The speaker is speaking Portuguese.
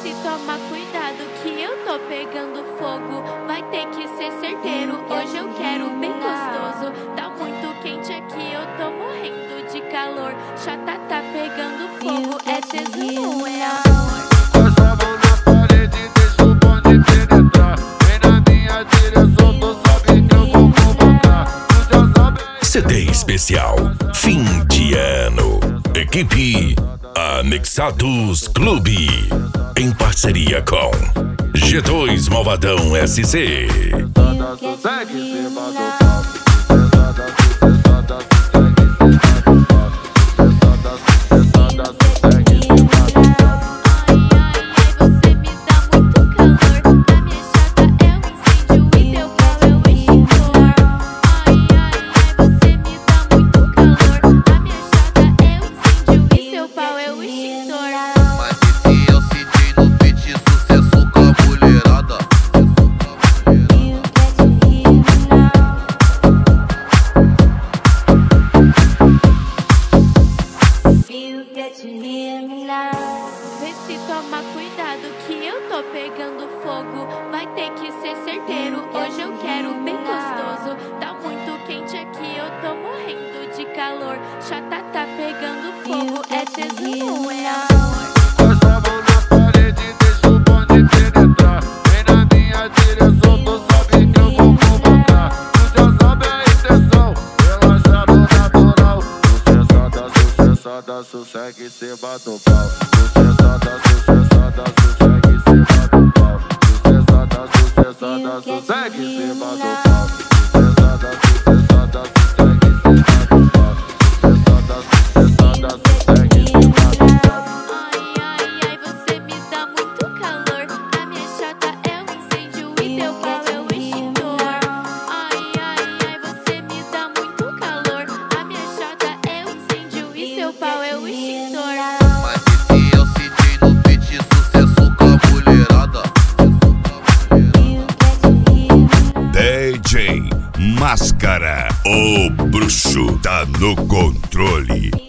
se toma cuidado que eu tô pegando fogo. Vai ter que ser certeiro, hoje eu quero bem gostoso. Tá muito quente aqui, eu tô morrendo de calor. Chata tá pegando fogo, é tesão ou é amor? Passa a mão na parede, deixa o bonde penetrar. Vem na minha direção, tu sabe que eu vou comandar. Tu já sabe. CD especial Fim de Ano. Equipe Anexados Clube, em parceria com G2 Malvadão SC. Segue em cima do Vê se toma cuidado que eu tô pegando fogo. Vai ter que ser certeiro, hoje eu quero bem gostoso. Tá muito quente aqui, eu tô morrendo de calor. Chata tá pegando fogo, é tesão ou é amor? Passa a mão na parede, deixa o bonde penetrar. Vem na minha direção, tu sabe que eu vou comandar. Tu já sabe a intenção, relaxado natural. Sucessada, sossega em cima do pau. Sucessada, sossega em cima do pau. Sucessada, sossega em cima do pau. Sucessada, sossega em cima do pau. Sucessada, sossega em cima do pau. Ai, você me dá muito calor. A minha chata é um incêndio e teu pau é o extintor. Ai, você me dá muito calor. A minha chata é um incêndio e teu pau é o extintor. Mas esse é o CJ no beat, sucesso com a mulherada. DJ Máscara, o bruxo tá no controle.